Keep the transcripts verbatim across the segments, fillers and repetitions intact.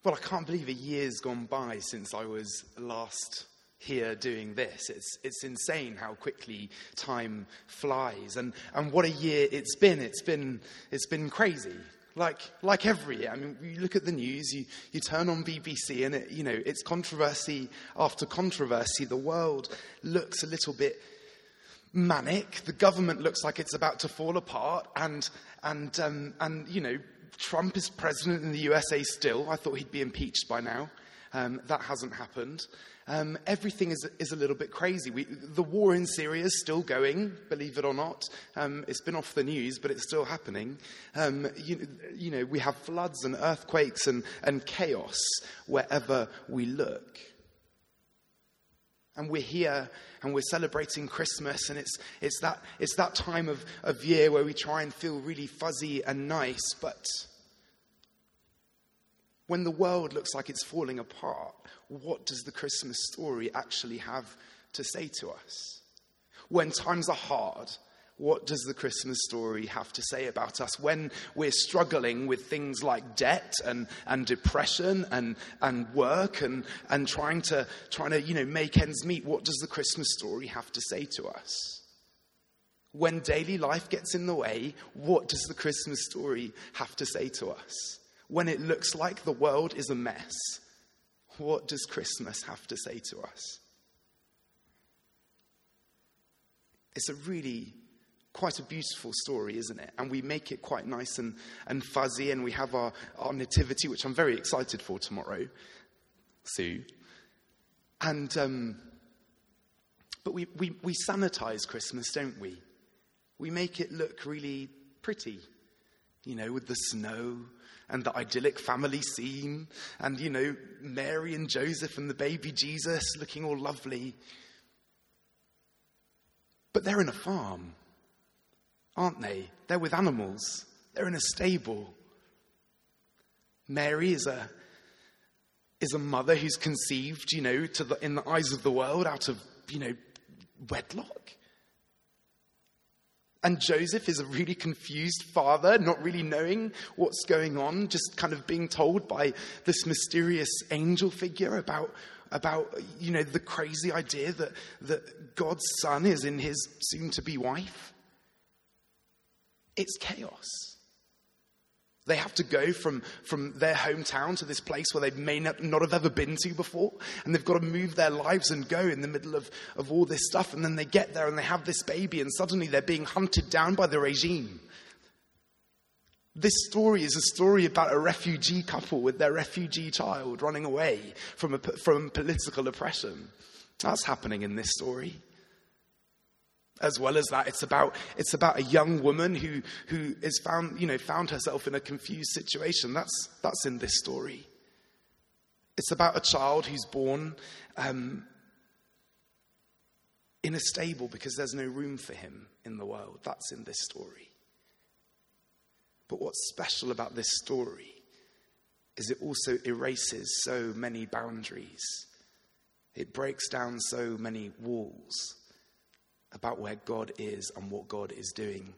Well, I can't believe a year's gone by since I was last here doing this. It's it's insane how quickly time flies, and and what a year it's been. It's been it's been crazy. Like like every year. I mean, you look at the news, you you turn on B B C, and it, you know it's controversy after controversy. The world looks a little bit manic. The government looks like it's about to fall apart, and and um, and you know. Trump is president in the U S A still. I thought he'd be impeached by now. Um, that hasn't happened. Um, everything is is a little bit crazy. We, the war in Syria is still going, believe it or not. Um, it's been off the news, but it's still happening. Um, you, you know, we have floods and earthquakes and, and chaos wherever we look. And we're here and we're celebrating Christmas, and it's it's that it's that time of, of year where we try and feel really fuzzy and nice, but when the world looks like it's falling apart, what does the Christmas story actually have to say to us? When times are hard, what does the Christmas story have to say about us? When we're struggling with things like debt and, and depression and, and work and, and trying to trying to, you know, make ends meet, what does the Christmas story have to say to us? When daily life gets in the way, what does the Christmas story have to say to us? When it looks like the world is a mess, what does Christmas have to say to us? It's a really quite a beautiful story, isn't it? And we make it quite nice and, and fuzzy, and we have our, our nativity, which I'm very excited for tomorrow, Sue. And um, but we, we, we sanitize Christmas, don't we? We make it look really pretty, you know, with the snow and the idyllic family scene, and, you know, Mary and Joseph and the baby Jesus looking all lovely. But they're in a farm, aren't they? They're with animals. They're in a stable. Mary is a is a mother who's conceived, you know, to the, in the eyes of the world out of, you know, wedlock. And Joseph is a really confused father, not really knowing what's going on, just kind of being told by this mysterious angel figure about, about you know, the crazy idea that, that God's son is in his soon-to-be wife. It's chaos. They have to go from, from their hometown to this place where they may not, not have ever been to before. And they've got to move their lives and go in the middle of, of all this stuff. And then they get there and they have this baby, and suddenly they're being hunted down by the regime. This story is a story about a refugee couple with their refugee child running away from, a, from political oppression. That's happening in this story. As well as that, it's about it's about a young woman who who is found, you know, found herself in a confused situation. That's that's in this story. It's about a child who's born um, in a stable because there's no room for him in the world. That's in this story. But what's special about this story is it also erases so many boundaries. It breaks down so many walls about where God is and what God is doing.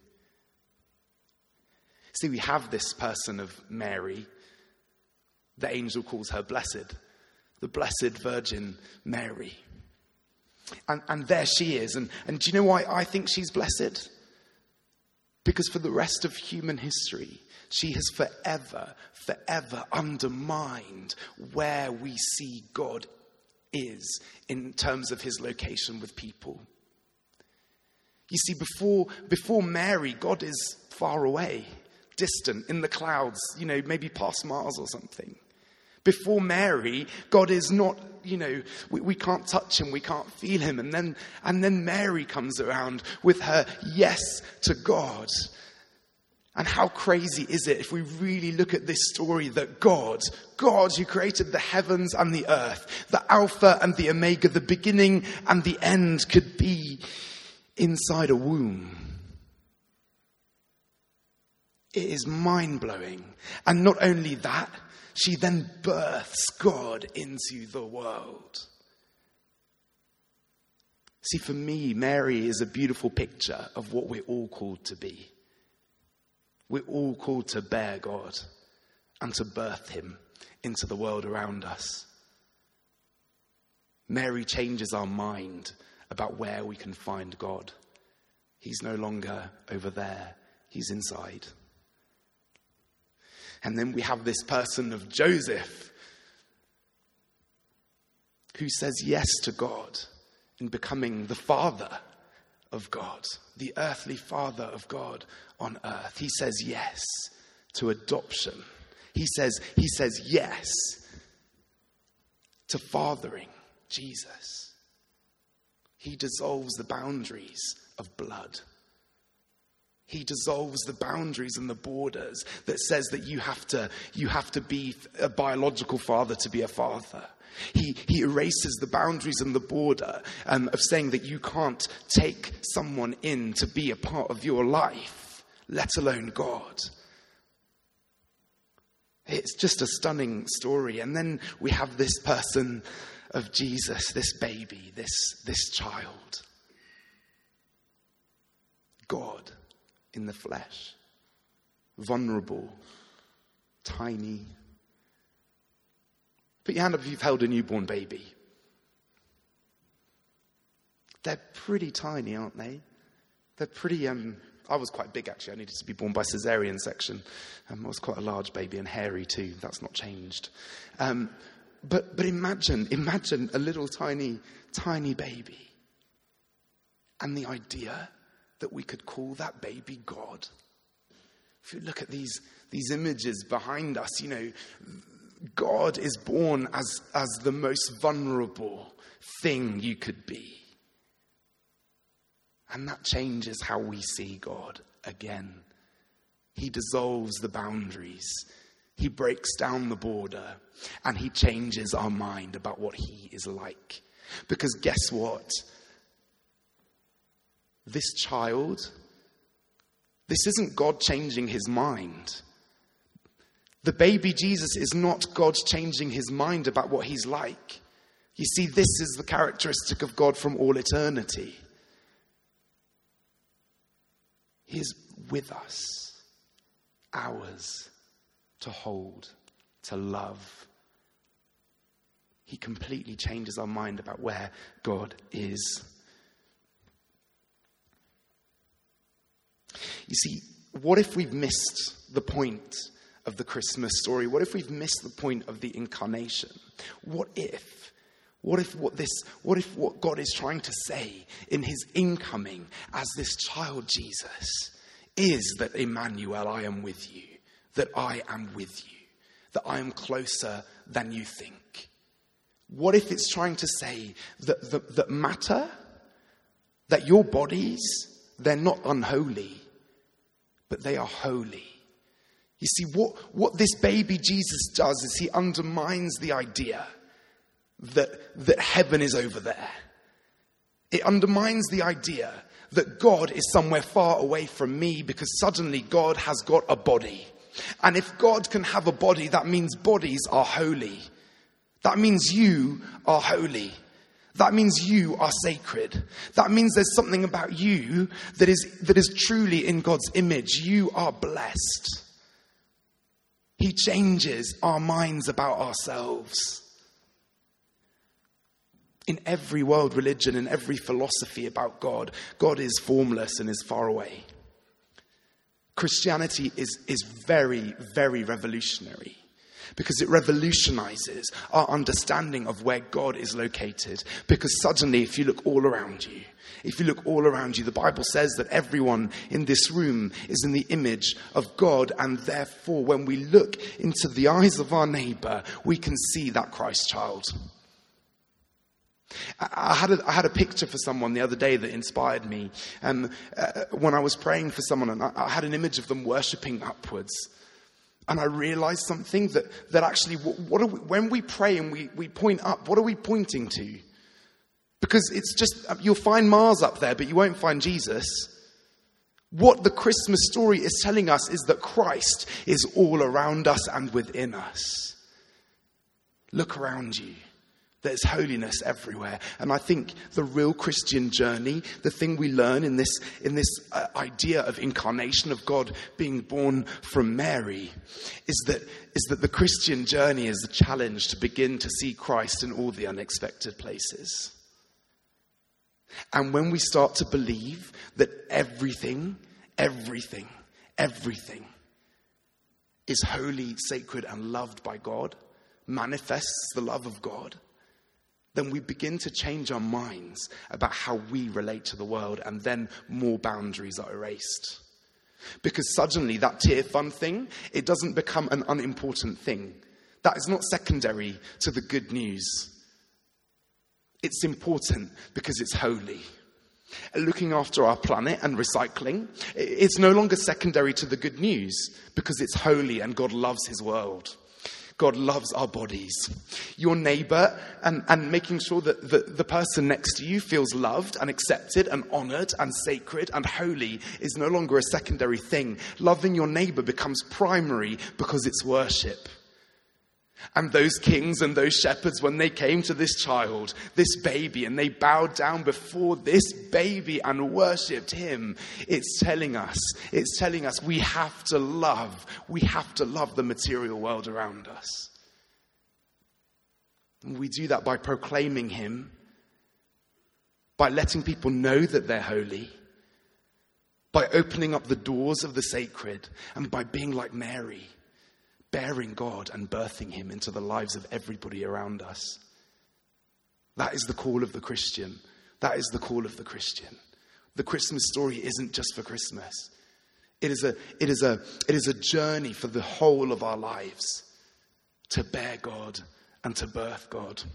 See, we have this person of Mary. The angel calls her blessed, the Blessed Virgin Mary. And, and there she is. And, and do you know why I think she's blessed? Because for the rest of human history, she has forever, forever undermined where we see God is in terms of his location with people. You see, before before Mary, God is far away, distant, in the clouds, you know, maybe past Mars or something. Before Mary, God is not, you know, we, we can't touch him, we can't feel him. And then and then Mary comes around with her yes to God. And how crazy is it if we really look at this story that God, God who created the heavens and the earth, the Alpha and the Omega, the beginning and the end, could be inside a womb. It is mind-blowing. And not only that, she then births God into the world. See, for me, Mary is a beautiful picture of what we're all called to be. We're all called to bear God and to birth him. into the world around us. Mary changes our mind about where we can find God. He's no longer over there. He's inside. And then we have this person of Joseph who says yes to God in becoming the father of God, the earthly father of God on earth. He says yes to adoption. He says, he says yes to fathering Jesus. He dissolves the boundaries of blood. He dissolves the boundaries and the borders that says that you have to, you have to be a biological father to be a father. He, he erases the boundaries and the border um, of saying that you can't take someone in to be a part of your life, let alone God. It's just a stunning story. And then we have this person of Jesus, this baby, this, this child. God in the flesh. Vulnerable. Tiny. Put your hand up if you've held a newborn baby. They're pretty tiny, aren't they? They're pretty, um, I was quite big actually. I needed to be born by cesarean section. Um, I was quite a large baby and hairy too. That's not changed. Um, but, but imagine, imagine a little tiny, tiny baby. And the idea that we could call that baby God. If you look at these, these images behind us, you know, God is born as, as the most vulnerable thing you could be. And that changes how we see God again. He dissolves the boundaries. He breaks down the border. And he changes our mind about what he is like. Because guess what? This child, this isn't God changing his mind. The baby Jesus is not God changing his mind about what he's like. You see, this is the characteristic of God from all eternity. He is with us, ours, to hold, to love. He completely changes our mind about where God is. You see, what if we've missed the point of the Christmas story? What if we've missed the point of the incarnation? What if, what if what this, what if what God is trying to say in his incoming as this child Jesus is that Emmanuel, I am with you, that I am with you, that I am closer than you think? What if it's trying to say that, that, that matter, that your bodies, they're not unholy, but they are holy? You see, what, what this baby Jesus does is he undermines the idea that, that heaven is over there. It undermines the idea that God is somewhere far away from me, because suddenly God has got a body. And if God can have a body, that means bodies are holy. That means you are holy. That means you are sacred. That means there's something about you that is, that is truly in God's image. You are blessed. He changes our minds about ourselves. In every world religion, in every philosophy about God, God is formless and is far away. Christianity is, is very, very revolutionary, because it revolutionizes our understanding of where God is located. Because suddenly, if you look all around you, if you look all around you, the Bible says that everyone in this room is in the image of God. And therefore, when we look into the eyes of our neighbor, we can see that Christ child. I had a, I had a picture for someone the other day that inspired me. Um, uh, when I was praying for someone, and I, I had an image of them worshipping upwards. And I realized something, that, that actually, what, what are we, when we pray and we, we point up, what are we pointing to? Because it's just, you'll find Mars up there, but you won't find Jesus. What the Christmas story is telling us is that Christ is all around us and within us. Look around you. There's holiness everywhere. And I think the real Christian journey, the thing we learn in this, in this uh, idea of incarnation, of God being born from Mary, is that, is that the Christian journey is a challenge to begin to see Christ in all the unexpected places. And when we start to believe that everything, everything, everything is holy, sacred, and loved by God, manifests the love of God, then we begin to change our minds about how we relate to the world, and then more boundaries are erased. Because suddenly that tier fund thing, it doesn't become an unimportant thing. That is not secondary to the good news. It's important because it's holy. Looking after our planet and recycling, it's no longer secondary to the good news because it's holy and God loves his world. God loves our bodies. Your neighbor and, and making sure that the, the person next to you feels loved and accepted and honored and sacred and holy is no longer a secondary thing. Loving your neighbor becomes primary because it's worship. And those kings and those shepherds, when they came to this child, this baby, and they bowed down before this baby and worshipped him, it's telling us, it's telling us we have to love, we have to love the material world around us. And we do that by proclaiming him, by letting people know that they're holy, by opening up the doors of the sacred, and by being like Mary, bearing God and birthing him into the lives of everybody around us. That is the call of the Christian. That is the call of the Christian. The Christmas story isn't just for Christmas. It is a, it is a, it is a journey for the whole of our lives to bear God and to birth God.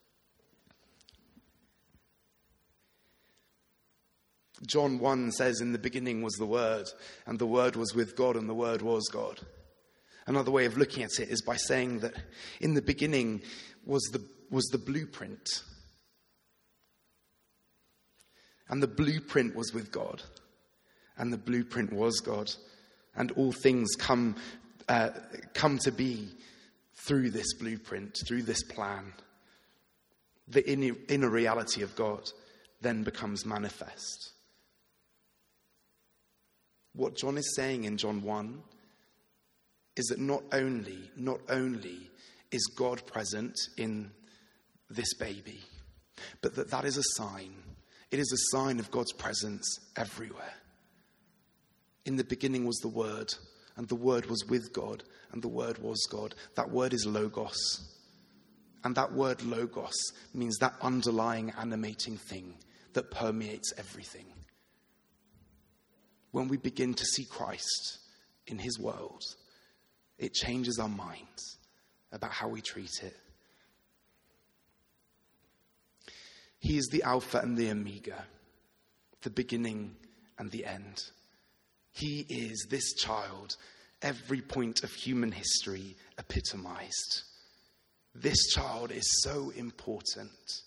John one says, in the beginning was the Word, and the Word was with God, and the Word was God. Another way of looking at it is by saying that in the beginning was the, was the blueprint. And the blueprint was with God. And the blueprint was God. And all things come, uh, come to be through this blueprint, through this plan. The inner, inner reality of God then becomes manifest. What John is saying in John one is that not only, not only is God present in this baby, but that that is a sign. It is a sign of God's presence everywhere. In the beginning was the Word, and the Word was with God, and the Word was God. That word is logos. And that word logos means that underlying animating thing that permeates everything. When we begin to see Christ in his world, it changes our minds about how we treat it. He is the Alpha and the Omega, the beginning and the end. He is this child, every point of human history epitomized. This child is so important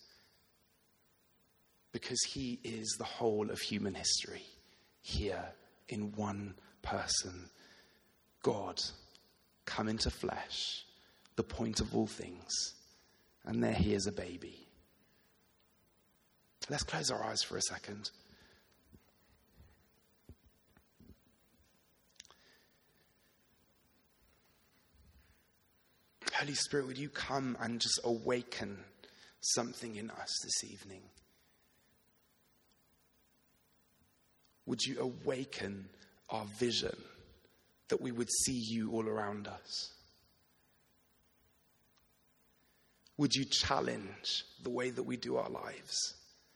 because he is the whole of human history here in one person. God come into flesh, the point of all things. And there he is, a baby. Let's close our eyes for a second. Holy Spirit, would you come and just awaken something in us this evening? Would you awaken our vision, that we would see you all around us? Would you challenge the way that we do our lives?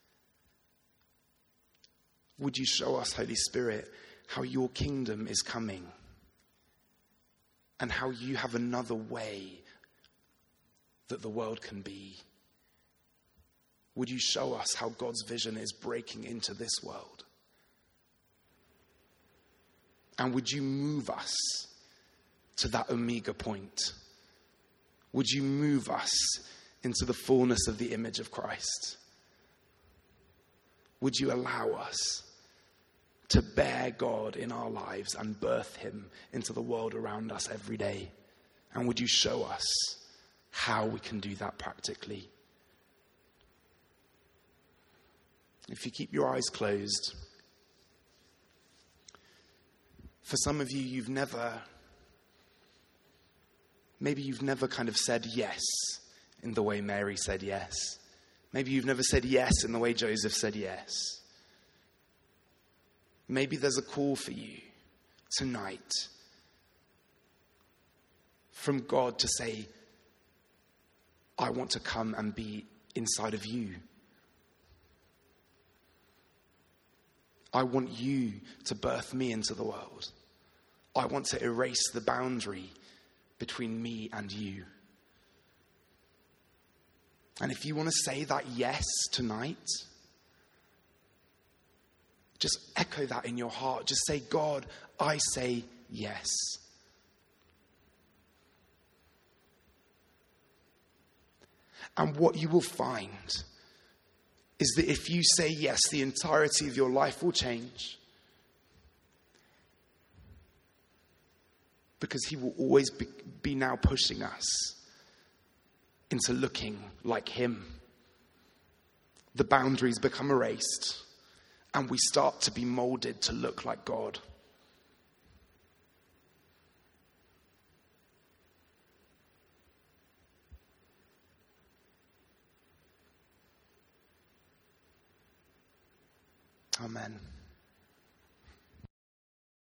Would you show us, Holy Spirit, how your kingdom is coming and how you have another way that the world can be? Would you show us how God's vision is breaking into this world? And would you move us to that omega point? Would you move us into the fullness of the image of Christ? Would you allow us to bear God in our lives and birth him into the world around us every day? And would you show us how we can do that practically? If you keep your eyes closed, for some of you, you've never, maybe you've never kind of said yes in the way Mary said yes. Maybe you've never said yes in the way Joseph said yes. Maybe there's a call for you tonight from God to say, I want to come and be inside of you. I want you to birth me into the world. I want to erase the boundary between me and you. And if you want to say that yes tonight, just echo that in your heart. Just say, God, I say yes. And what you will find is that if you say yes, the entirety of your life will change. Because he will always be, be now pushing us into looking like him. The boundaries become erased, and we start to be molded to look like God. Amen.